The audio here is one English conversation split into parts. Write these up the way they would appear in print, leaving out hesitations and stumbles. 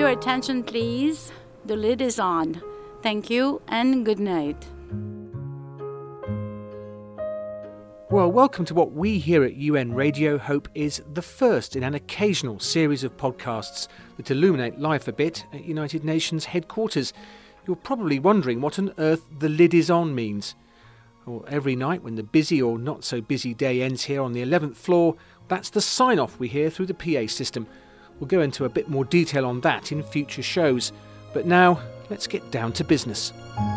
your attention, please. The lid is on. Thank you and good night. Well, welcome to what we here at UN Radio hope is the first in an occasional series of podcasts that illuminate life a bit at United Nations headquarters. You're probably wondering what on earth the lid is on means. Well, every night when the busy or not so busy day ends here on the 11th floor, that's the sign-off we hear through the PA system. We'll go into a bit more detail on that in future shows. But now, let's get down to business.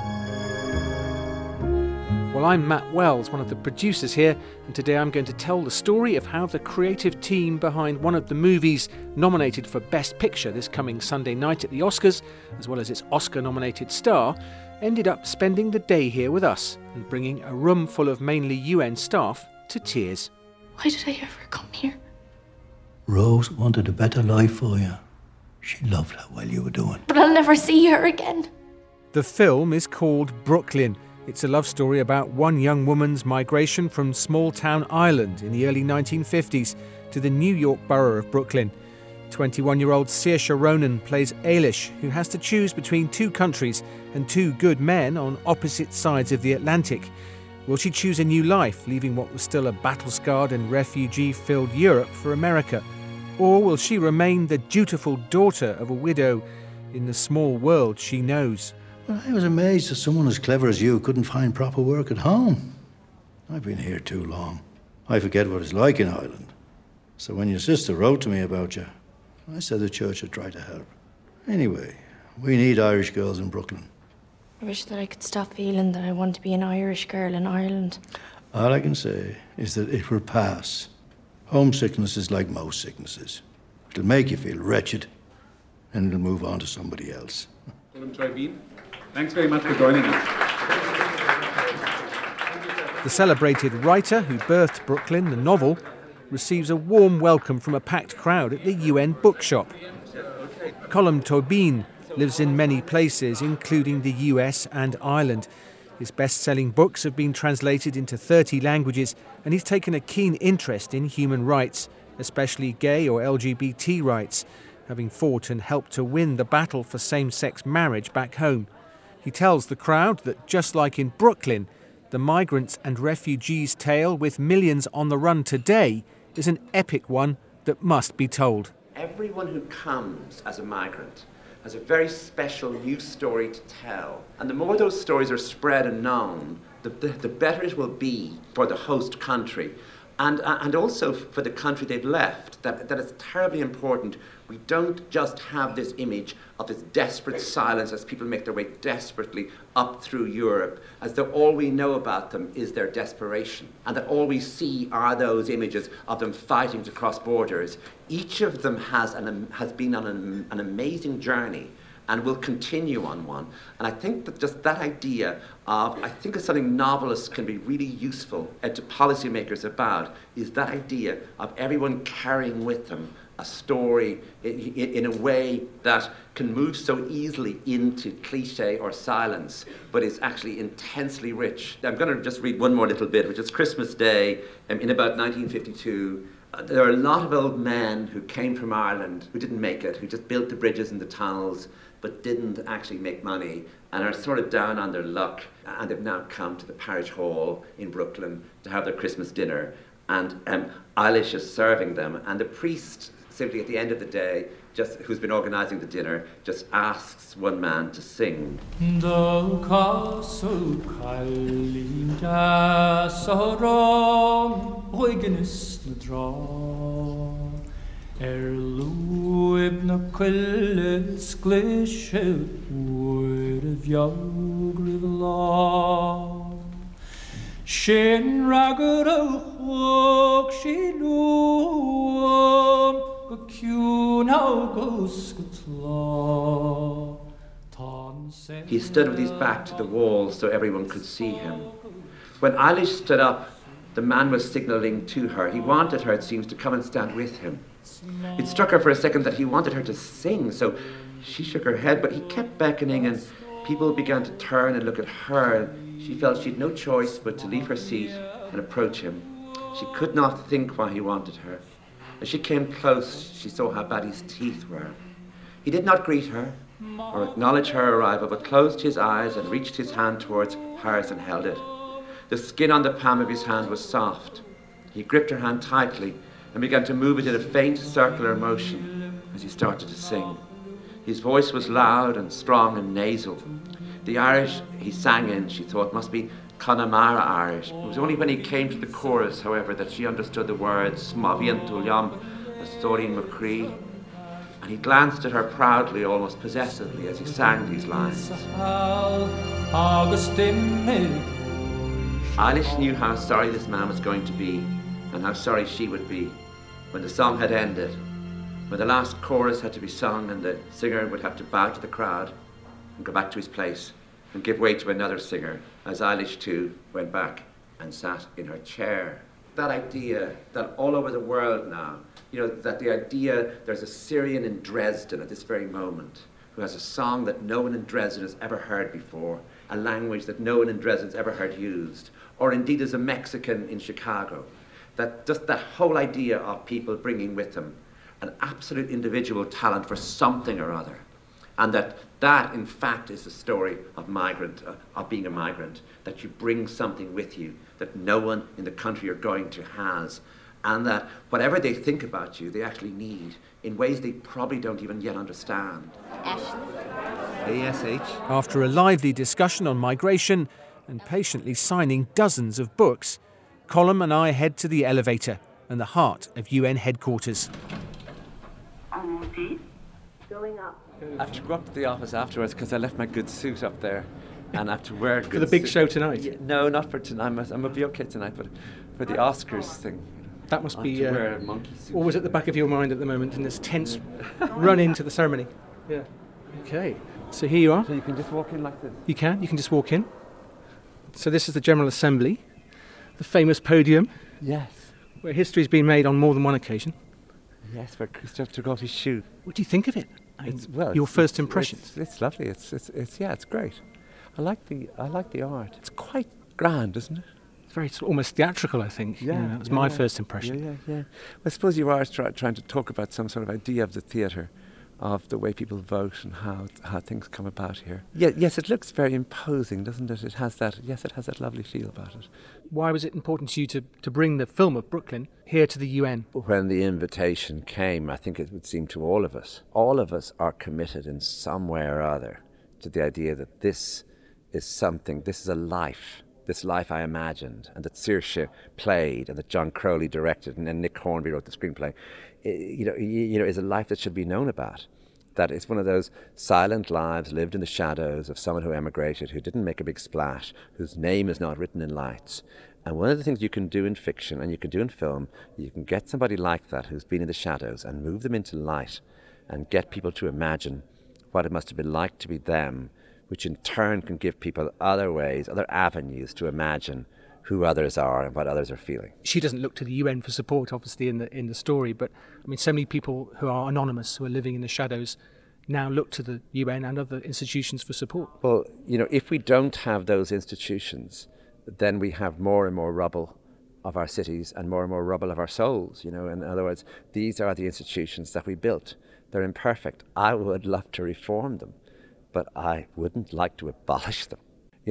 Well, I'm Matt Wells, one of the producers here, and today I'm going to tell the story of how the creative team behind one of the movies nominated for Best Picture this coming Sunday night at the Oscars, as well as its Oscar-nominated star, ended up spending the day here with us and bringing a room full of mainly UN staff to tears. Why did I ever come here? Rose wanted a better life for you. She loved how well you were doing. But I'll never see her again. The film is called Brooklyn. It's a love story about one young woman's migration from small-town Ireland in the early 1950s to the New York borough of Brooklyn. 21-year-old Saoirse Ronan plays Ailish, who has to choose between two countries and two good men on opposite sides of the Atlantic. Will she choose a new life, leaving what was still a battle-scarred and refugee-filled Europe for America? Or will she remain the dutiful daughter of a widow in the small world she knows? Well, I was amazed that someone as clever as you couldn't find proper work at home. I've been here too long. I forget what it's like in Ireland. So when your sister wrote to me about you, I said the church would try to help. Anyway, we need Irish girls in Brooklyn. I wish that I could stop feeling that I want to be an Irish girl in Ireland. All I can say is that it will pass. Homesickness is like most sicknesses. It'll make you feel wretched, and it'll move on to somebody else. Thanks very much for joining us. The celebrated writer who birthed Brooklyn, the novel, receives a warm welcome from a packed crowd at the UN bookshop. Colm Tóibín lives in many places, including the US and Ireland. His best-selling books have been translated into 30 languages, and he's taken a keen interest in human rights, especially gay or LGBT rights, having fought and helped to win the battle for same-sex marriage back home. He tells the crowd that just like in Brooklyn, the migrants and refugees' tale with millions on the run today is an epic one that must be told. Everyone who comes as a migrant has a very special new story to tell. And the more those stories are spread and known, the better it will be for the host country. And also for the country they've left, that it's terribly important we don't just have this image of this desperate silence as people make their way desperately up through Europe, as though all we know about them is their desperation, and that all we see are those images of them fighting to cross borders. Each of them has been on an amazing journey and will continue on one. And I think that just that idea of, I think it's something novelists can be really useful to policymakers about, is that idea of everyone carrying with them a story in a way that can move so easily into cliche or silence, but is actually intensely rich. I'm going to just read one more little bit, which is Christmas Day in about 1952. There are a lot of old men who came from Ireland who didn't make it, who just built the bridges and the tunnels, but didn't actually make money and are sort of down on their luck, and they've now come to the parish hall in Brooklyn to have their Christmas dinner, and Eilish is serving them, and the priest simply at the end of the day, just who's been organising the dinner, just asks one man to sing. Shin ragor o shin He stood with his back to the wall so everyone could see him. When Eilish stood up, the man was signalling to her. He wanted her, it seems, to come and stand with him. It struck her for a second that he wanted her to sing, so she shook her head, but he kept beckoning, and people began to turn and look at her. She felt she had no choice but to leave her seat and approach him. She could not think why he wanted her. As she came close, she saw how bad his teeth were. He did not greet her or acknowledge her arrival, but closed his eyes and reached his hand towards hers and held it. The skin on the palm of his hand was soft. He gripped her hand tightly and began to move it in a faint circular motion as he started to sing. His voice was loud and strong and nasal. The Irish he sang in, she thought, must be Connemara Irish. It was only when he came to the chorus, however, that she understood the words Smavian Tuliam, Astorin McCree, and he glanced at her proudly, almost possessively, as he sang these lines. Eilish knew how sorry this man was going to be, and how sorry she would be when the song had ended, when the last chorus had to be sung and the singer would have to bow to the crowd and go back to his place and give way to another singer, as Eilish too went back and sat in her chair. That idea that all over the world now, that the idea there's a Syrian in Dresden at this very moment who has a song that no one in Dresden has ever heard before, a language that no one in Dresden has ever heard used, or indeed as a Mexican in Chicago. That just that whole idea of people bringing with them an absolute individual talent for something or other, and that in fact is the story of being a migrant, that you bring something with you that no one in the country you're going to has, and that whatever they think about you, they actually need in ways they probably don't even yet understand. ASH. After a lively discussion on migration and patiently signing dozens of books, Colm and I head to the elevator and the heart of UN headquarters. Going up. I have to go up to the office afterwards because I left my good suit up there, and I have to wear a good for the big suit. show tonight? Yeah, no, not for tonight. I'm gonna be okay tonight, but for the Oscars thing. That must be wear a monkey suit. always at the back of your mind at the moment in this tense run into the ceremony. Yeah. Okay. So here you are. So you can just walk in like this. You can just walk in. So this is the General Assembly, the famous podium. Yes. Where history's been made on more than one occasion. Yes, where Christoph took off his shoe. What do you think of it? Your first impressions. It's lovely. It's great. I like the art. It's quite grand, isn't it? It's very almost theatrical, I think. Yeah, that was my first impression. Yeah. Well, I suppose you are trying to talk about some sort of idea of the theatre, of the way people vote and how things come about here. Yeah, yes, it looks very imposing, doesn't it? It has that lovely feel about it. Why was it important to you to bring the film of Brooklyn here to the UN? When the invitation came, I think it would seem to all of us are committed in some way or other to the idea that this is a life, this life I imagined, and that Saoirse played, and that John Crowley directed, and then Nick Hornby wrote the screenplay, is a life that should be known about. That it's one of those silent lives lived in the shadows of someone who emigrated, who didn't make a big splash, whose name is not written in lights. And one of the things you can do in fiction and you can do in film, you can get somebody like that who's been in the shadows and move them into light and get people to imagine what it must have been like to be them, which in turn can give people other ways, other avenues to imagine who others are and what others are feeling. She doesn't look to the UN for support, obviously, in the story, but I mean, so many people who are anonymous, who are living in the shadows, now look to the UN and other institutions for support. Well, if we don't have those institutions, then we have more and more rubble of our cities and more rubble of our souls. In other words, these are the institutions that we built. They're imperfect. I would love to reform them, but I wouldn't like to abolish them.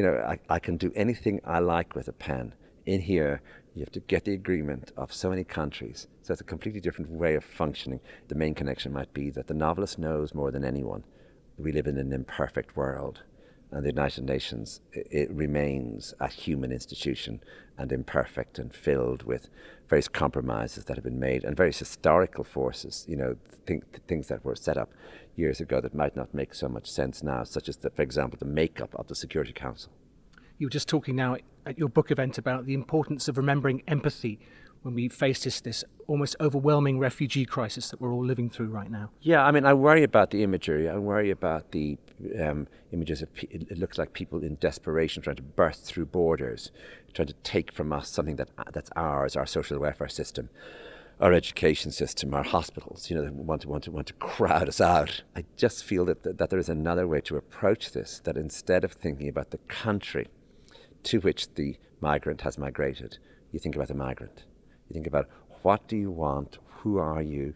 I can do anything I like with a pen. In here, you have to get the agreement of so many countries. So it's a completely different way of functioning. The main connection might be that the novelist knows more than anyone we live in an imperfect world. And the United Nations, it remains a human institution and imperfect and filled with various compromises that have been made and various historical forces, things that were set up years ago that might not make so much sense now, such as, for example, the makeup of the Security Council. You were just talking now at your book event about the importance of remembering empathy when we face this almost overwhelming refugee crisis that we're all living through right now. Yeah, I worry about the imagery. I worry about the images of it looks like people in desperation trying to burst through borders, trying to take from us something that's ours, our social welfare system, our education system, our hospitals. They want to crowd us out. I just feel that there is another way to approach this. That instead of thinking about the country to which the migrant has migrated, you think about the migrant. You think about what do you want, who are you,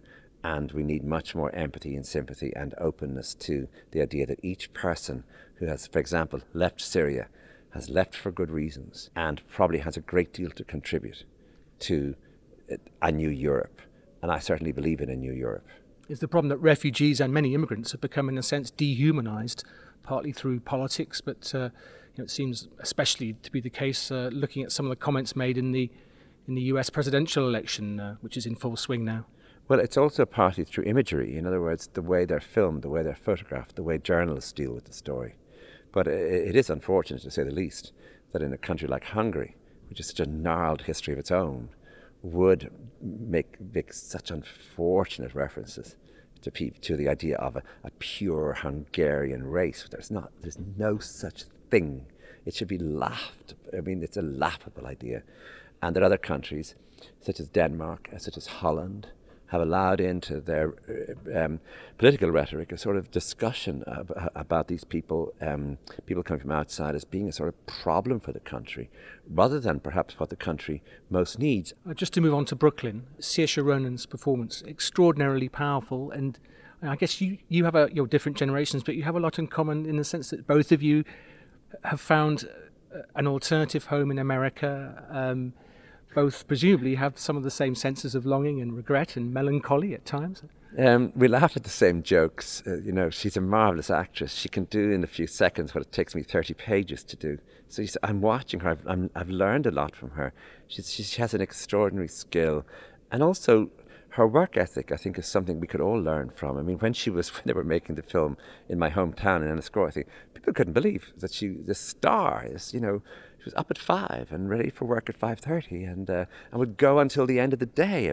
And we need much more empathy and sympathy and openness to the idea that each person who has, for example, left Syria, has left for good reasons and probably has a great deal to contribute to a new Europe. And I certainly believe in a new Europe. Is the problem that refugees and many immigrants have become, in a sense, dehumanised, partly through politics, but it seems especially to be the case looking at some of the comments made in the US presidential election, which is in full swing now? Well, it's also partly through imagery. In other words, the way they're filmed, the way they're photographed, the way journalists deal with the story. But it is unfortunate, to say the least, that in a country like Hungary, which has such a gnarled history of its own, would make such unfortunate references to the idea of a pure Hungarian race. There's no such thing. It should be laughed. I mean, it's a laughable idea. And there are other countries, such as Denmark, such as Holland, have allowed into their political rhetoric a sort of discussion about these people coming from outside, as being a sort of problem for the country, rather than perhaps what the country most needs. Just to move on to Brooklyn, Saoirse Ronan's performance, extraordinarily powerful, and I guess you have your different generations, but you have a lot in common in the sense that both of you have found an alternative home in America. Both presumably have some of the same senses of longing and regret and melancholy at times. We laugh at the same jokes. She's a marvellous actress. She can do in a few seconds what it takes me 30 pages to do. So I'm watching her. I've learned a lot from her. She has an extraordinary skill. And also, her work ethic, I think, is something we could all learn from. I mean, when they were making the film in my hometown in Enniscorthy, I think people couldn't believe that the star is, she was up at 5 and ready for work at 5:30, and would go until the end of the day.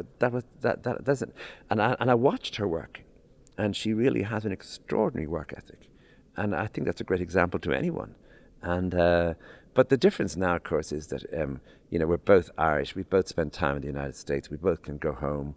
That doesn't. And I watched her work, and she really has an extraordinary work ethic, and I think that's a great example to anyone. And but the difference now, of course, is that we're both Irish. We both spent time in the United States. We both can go home.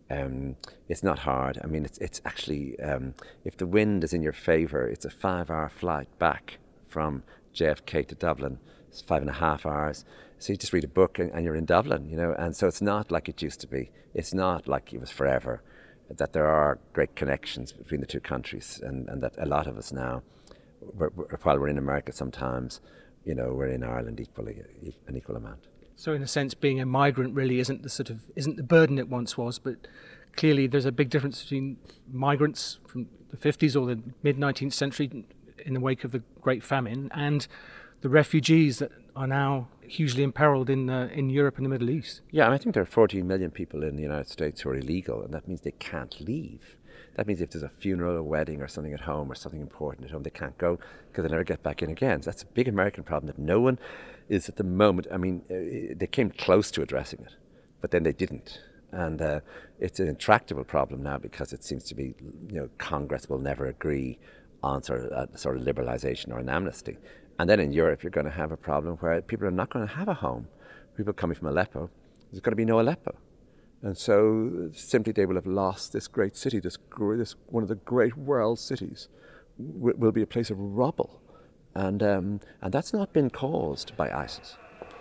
It's not hard. I mean, it's actually if the wind is in your favour, it's a 5-hour flight back from JFK to Dublin. It's 5.5 hours. So you just read a book and you're in Dublin, And so it's not like it used to be. It's not like it was forever. That there are great connections between the two countries, and that a lot of us now, while we're in America sometimes, we're in Ireland equally, an equal amount. So in a sense, being a migrant really isn't the burden it once was, but clearly there's a big difference between migrants from the 50s or the mid-19th century in the wake of the Great Famine and the refugees that are now hugely imperiled in Europe and the Middle East. Yeah, I think there are 14 million people in the United States who are illegal, and that means they can't leave. That means if there's a funeral, a wedding, or something at home, or something important at home, they can't go because they never get back in again. So that's a big American problem that no one is at the moment. I mean, they came close to addressing it, but then they didn't. And it's an intractable problem now because it seems to be, Congress will never agree on sort of liberalisation or an amnesty. And then in Europe, you're going to have a problem where people are not going to have a home. People coming from Aleppo, there's going to be no Aleppo. And so simply they will have lost this great city, this one of the great world cities, will be a place of rubble. And that's not been caused by ISIS.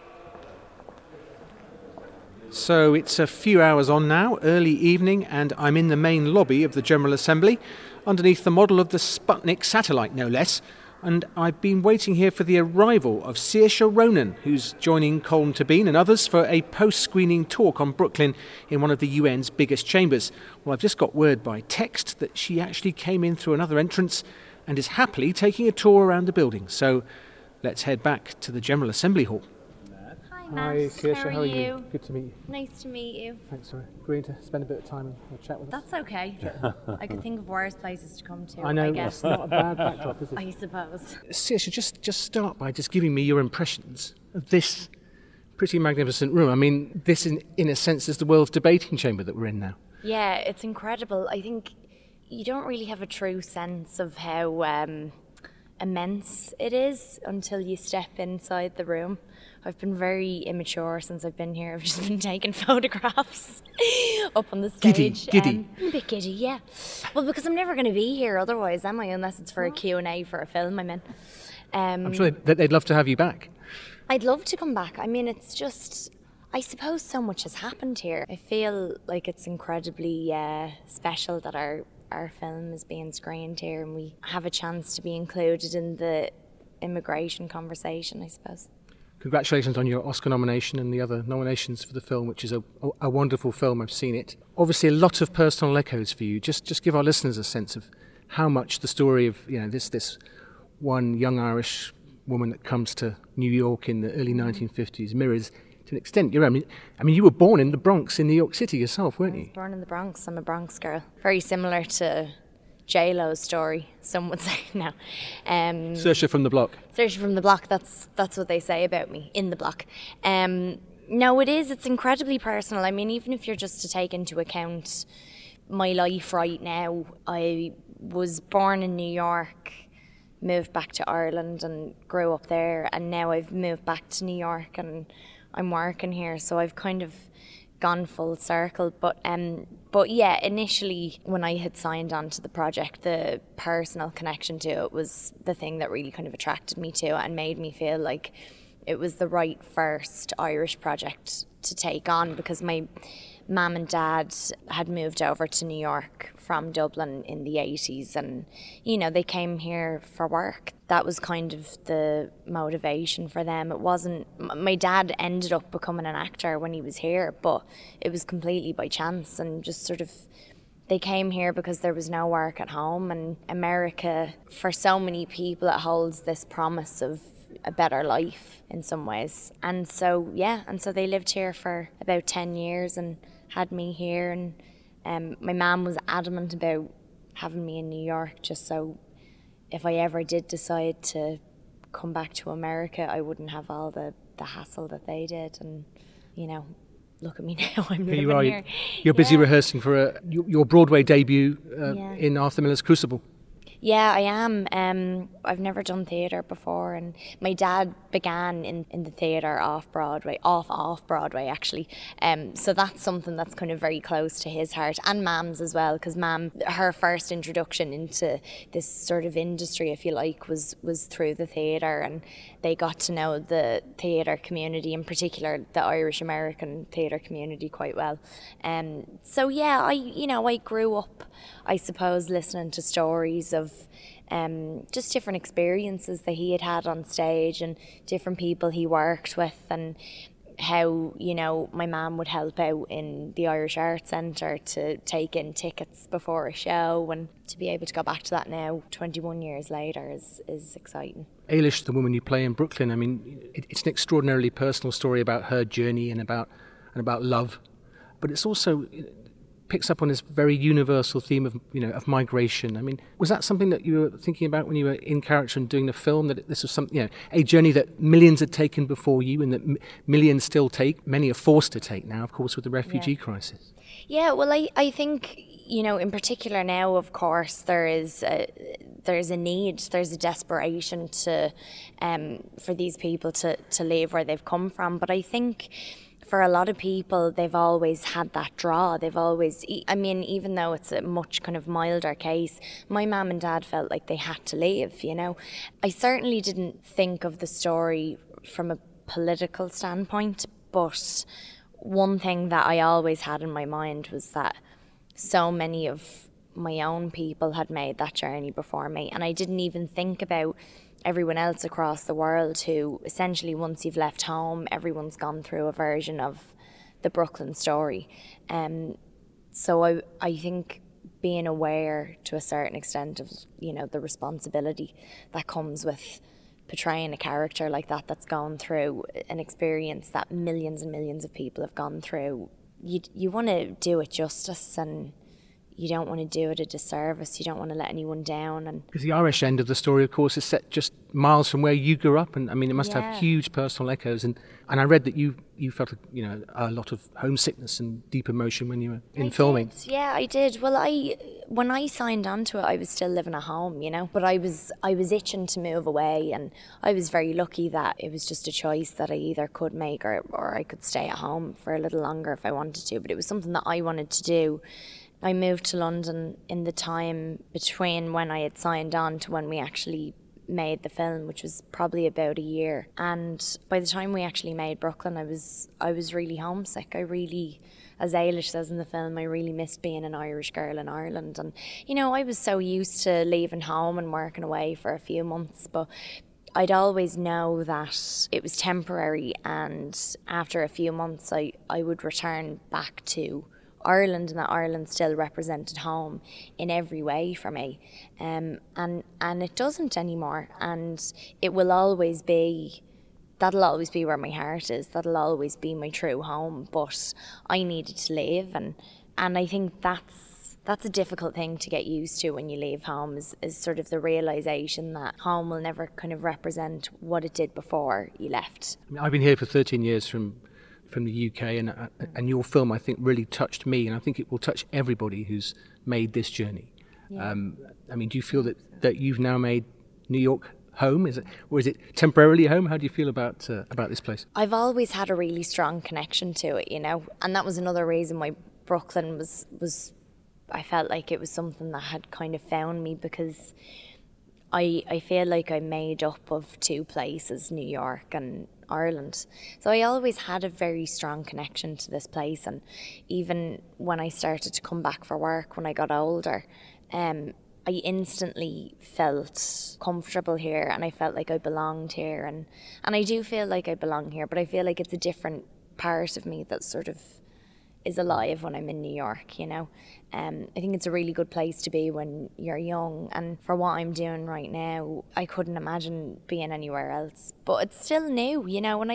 So it's a few hours on now, early evening, and I'm in the main lobby of the General Assembly, underneath the model of the Sputnik satellite, no less. And I've been waiting here for the arrival of Saoirse Ronan, who's joining Colm Tóibín and others for a post-screening talk on Brooklyn in one of the UN's biggest chambers. Well, I've just got word by text that she actually came in through another entrance and is happily taking a tour around the building. So let's head back to the General Assembly Hall. Hi, Saoirse, how are you? Good to meet you. Nice to meet you. Thanks for agreeing to spend a bit of time and chat with us. That's okay. I could think of worse places to come to. I know, I guess. that's not a bad backdrop, is it? I suppose. Saoirse, just start by just giving me your impressions of this pretty magnificent room. I mean, this in a sense is the world's debating chamber that we're in now. Yeah, it's incredible. I think you don't really have a true sense of how immense it is until you step inside the room. I've been very immature since I've been here. I've just been taking photographs up on the stage. Giddy. A bit giddy, yeah. Well, because I'm never going to be here otherwise, am I? Unless it's for a Q&A for a film I'm in. I'm sure that they'd love to have you back. I'd love to come back. I mean, it's just, I suppose so much has happened here. I feel like it's incredibly special that our film is being screened here and we have a chance to be included in the immigration conversation, I suppose. Congratulations on your Oscar nomination and the other nominations for the film, which is a wonderful film. I've seen it. Obviously, a lot of personal echoes for you. Just give our listeners a sense of how much the story of this one young Irish woman that comes to New York in the early 1950s mirrors, to an extent, I mean, you were born in the Bronx in New York City yourself, weren't you? I was born in the Bronx. I'm a Bronx girl. Very similar to J-Lo's story, some would say now. Saoirse from the block. Saoirse from the block, that's what they say about me, in the block. No, it's incredibly personal. I mean, even if you're just to take into account my life right now, I was born in New York, moved back to Ireland and grew up there, and now I've moved back to New York and I'm working here, so I've kind of gone full circle. But yeah, initially when I had signed on to the project, the personal connection to it was the thing that really kind of attracted me to it and made me feel like it was the right first Irish project to take on, because my mum and dad had moved over to New York from Dublin in the 80s, and they came here for work. That was kind of the motivation for them. It wasn't, my dad ended up becoming an actor when he was here, but it was completely by chance, and just sort of they came here because there was no work at home. And America, for so many people, it holds this promise of a better life in some ways. And so they lived here for about 10 years and had me here. And my mum was adamant about having me in New York, just so if I ever did decide to come back to America, I wouldn't have all the hassle that they did. And, look at me now, I'm living here. You're busy rehearsing for your Broadway debut in Arthur Miller's Crucible. Yeah, I am. I've never done theatre before, and my dad began in the theatre off Broadway actually. So that's something that's kind of very close to his heart, and Mam's as well, because Mam, her first introduction into this sort of industry, if you like, was through the theatre, and they got to know the theatre community, in particular the Irish American theatre community, quite well. So yeah, I grew up, I suppose, listening to stories of just different experiences that he had on stage and different people he worked with, and how my mum would help out in the Irish Arts Centre to take in tickets before a show, and to be able to go back to that now 21 years later is exciting. Eilish, the woman you play in Brooklyn, I mean, it's an extraordinarily personal story about her journey and about love, but it's also picks up on this very universal theme of migration. I mean, was that something that you were thinking about when you were in character and doing the film, that this was something, a journey that millions had taken before you and that millions still take, many are forced to take now, of course, with the refugee crisis? Yeah, well, I think, in particular now, of course, there's a need, there's a desperation for these people to leave where they've come from. But I think for a lot of people, they've always had that draw. They've always, even though it's a much kind of milder case, my mum and dad felt like they had to leave, I certainly didn't think of the story from a political standpoint, but one thing that I always had in my mind was that so many of my own people had made that journey before me, and I didn't even think about everyone else across the world who essentially, once you've left home, everyone's gone through a version of the Brooklyn story. So I think being aware to a certain extent of the responsibility that comes with portraying a character like that that's gone through an experience that millions and millions of people have gone through, you want to do it justice, and you don't want to do it a disservice. You don't want to let anyone down. And because the Irish end of the story, of course, is set just miles from where you grew up, and it must have huge personal echoes. And I read that you felt a lot of homesickness and deep emotion when you were in filming. Yeah, I did. Well, when I signed on to it, I was still living at home, but I was itching to move away, and I was very lucky that it was just a choice that I either could make or I could stay at home for a little longer if I wanted to. But it was something that I wanted to do. I moved to London in the time between when I had signed on to when we actually made the film, which was probably about a year. And by the time we actually made Brooklyn, I was really homesick. As Eilish says in the film, I really missed being an Irish girl in Ireland. And, I was so used to leaving home and working away for a few months, but I'd always know that it was temporary, and after a few months I would return back to Ireland, and that Ireland still represented home in every way for me. And it doesn't anymore, and that'll always be where my heart is. That'll always be my true home, but I needed to leave, and I think that's a difficult thing to get used to when you leave home, is sort of the realisation that home will never kind of represent what it did before you left. I've been here for 13 years from the UK, and your film, I think, really touched me, and I think it will touch everybody who's made this journey. Yeah. Do you feel that you've now made New York home? Is it temporarily home? How do you feel about this place? I've always had a really strong connection to it, and that was another reason why Brooklyn was I felt like it was something that had kind of found me, because I feel like I'm made up of two places, New York and Ireland. So I always had a very strong connection to this place, and even when I started to come back for work when I got older, I instantly felt comfortable here, and I felt like I belonged here, and I do feel like I belong here, but I feel like it's a different part of me that sort of is alive when I'm in New York, I think it's a really good place to be when you're young, and for what I'm doing right now, I couldn't imagine being anywhere else. But it's still new,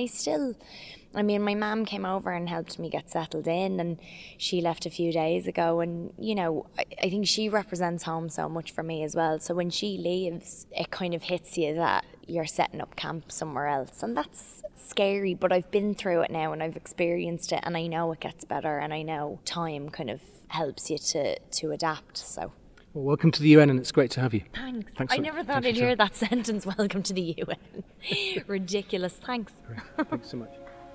and my mum came over and helped me get settled in, and she left a few days ago, and I think she represents home so much for me as well. So when she leaves, it kind of hits you that you're setting up camp somewhere else, and that's scary, but I've been through it now and I've experienced it, and I know it gets better, and I know time kind of helps you to adapt. So welcome to the UN, and it's great to have you. Thanks. I never thought I'd hear that sentence, welcome to the UN. Ridiculous. Thanks. Thanks so much.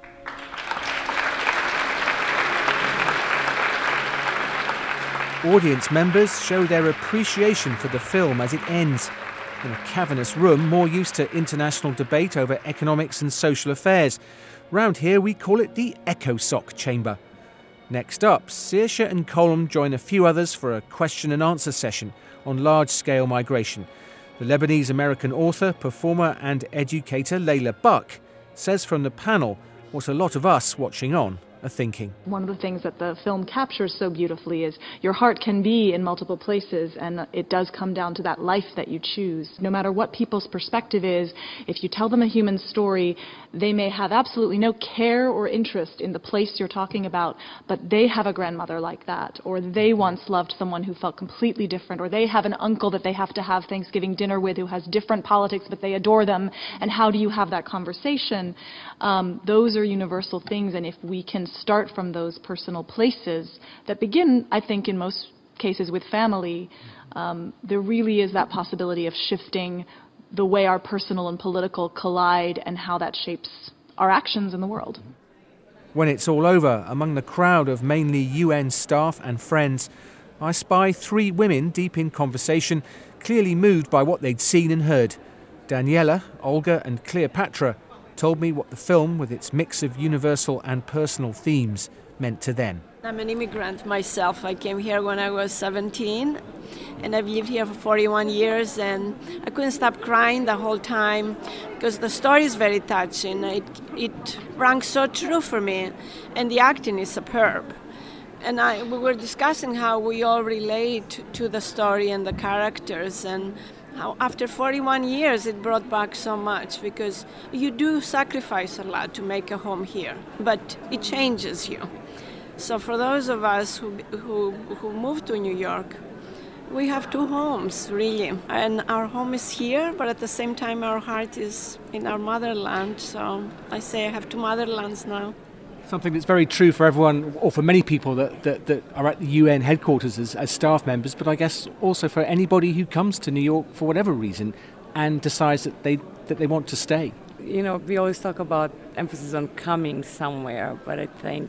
Audience members show their appreciation for the film as it ends in a cavernous room more used to international debate over economics and social affairs. Round here we call it the ECOSOC chamber. Next up, Saoirse and Colm join a few others for a question and answer session on large-scale migration. The Lebanese-American author, performer and educator Layla Buck says from the panel what a lot of us watching on are thinking. One of the things that the film captures so beautifully is your heart can be in multiple places, and it does come down to that life that you choose. No matter what people's perspective is, if you tell them a human story, they may have absolutely no care or interest in the place you're talking about, but they have a grandmother like that, or they once loved someone who felt completely different, or they have an uncle that they have to have Thanksgiving dinner with who has different politics, but they adore them, and how do you have that conversation? Those are universal things, and if we can start from those personal places that begin, I think, in most cases with family, there really is that possibility of shifting the way our personal and political collide and how that shapes our actions in the world. When it's all over, among the crowd of mainly UN staff and friends, I spy three women deep in conversation, clearly moved by what they'd seen and heard. Daniela, Olga and Cleopatra told me what the film, with its mix of universal and personal themes, meant to them. I'm an immigrant myself. I came here when I was 17, and I've lived here for 41 years, and I couldn't stop crying the whole time because the story is very touching. It rang so true for me, and the acting is superb. And we were discussing how we all relate to the story and the characters, and how after 41 years it brought back so much, because you do sacrifice a lot to make a home here, but it changes you. So for those of us who moved to New York, we have two homes, really. And our home is here, but at the same time our heart is in our motherland. So I say I have two motherlands now. Something that's very true for everyone, or for many people that are at the UN headquarters as staff members, but I guess also for anybody who comes to New York for whatever reason and decides that they want to stay. we always talk about emphasis on coming somewhere, but I think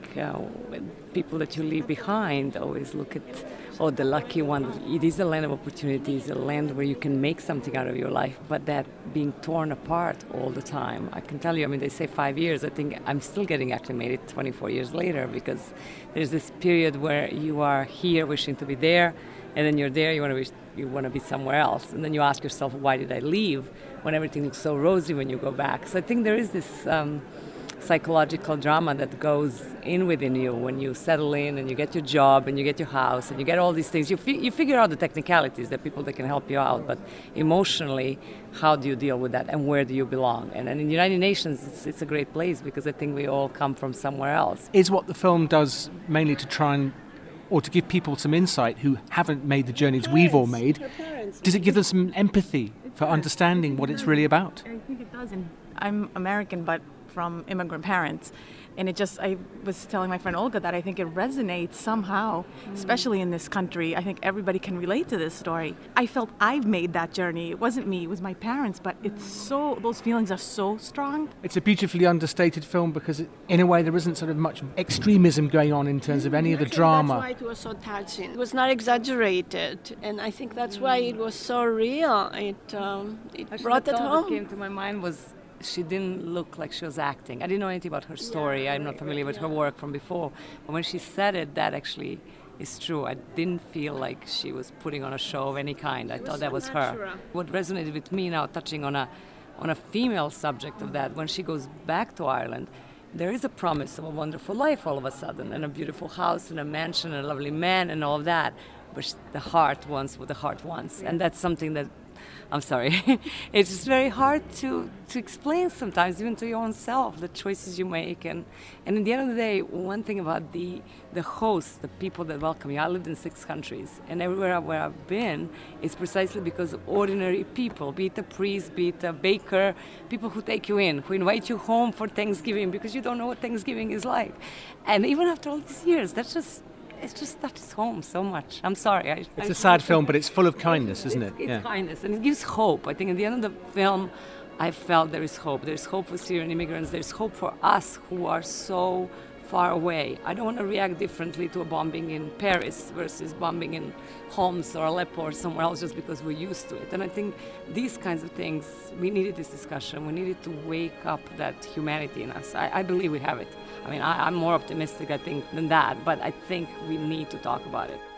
people that you leave behind always look at, the lucky one. It is a land of opportunities, a land where you can make something out of your life, but that being torn apart all the time. I can tell you, they say 5 years. I think I'm still getting acclimated 24 years later, because there's this period where you are here wishing to be there, and then you're there, you want to be somewhere else. And then you ask yourself, why did I leave when everything looks so rosy when you go back? So I think there is this psychological drama that goes in within you when you settle in and you get your job and you get your house and you get all these things. You figure out the technicalities, the people that can help you out, but emotionally, how do you deal with that and where do you belong? And in the United Nations, it's a great place because I think we all come from somewhere else. Is what the film does mainly to try and, or to give people some insight who haven't made the journeys we've all made, does it give them some empathy for understanding what it's really about? I think it does. And I'm American, but from immigrant parents. And I was telling my friend Olga that I think it resonates somehow, especially in this country. I think everybody can relate to this story. I felt I've made that journey. It wasn't me, it was my parents, but those feelings are so strong. It's a beautifully understated film because in a way there isn't sort of much extremism going on in terms of any of the drama. That's why it was so touching. It was not exaggerated, and I think that's why it was so real. It brought it home. What came to my mind was she didn't look like she was acting. I didn't know anything about her story. I'm not familiar with her work from before. But when she said it, that actually is true. I didn't feel like she was putting on a show of any kind. I thought that was her. What resonated with me now, touching on a female subject of that, when she goes back to Ireland, there is a promise of a wonderful life all of a sudden, and a beautiful house and a mansion and a lovely man and all of that. But the heart wants what the heart wants. And that's something that, I'm sorry, it's just very hard to explain sometimes, even to your own self, the choices you make. And at the end of the day, one thing about the hosts, the people that welcome you, I lived in 6 countries, and everywhere where I've been, it's precisely because of ordinary people, be it a priest, be it a baker, people who take you in, who invite you home for Thanksgiving because you don't know what Thanksgiving is like. And even after all these years, it just touches home so much. I'm sorry. It's a sad film, but it's full of kindness, isn't it? It's kindness, and it gives hope. I think at the end of the film, I felt there is hope. There's hope for Syrian immigrants. There's hope for us who are so far away. I don't want to react differently to a bombing in Paris versus bombing in Homs or Aleppo or somewhere else just because we're used to it. And I think these kinds of things, we needed this discussion. We needed to wake up that humanity in us. I believe we have it. I'm more optimistic, I think, than that, but I think we need to talk about it.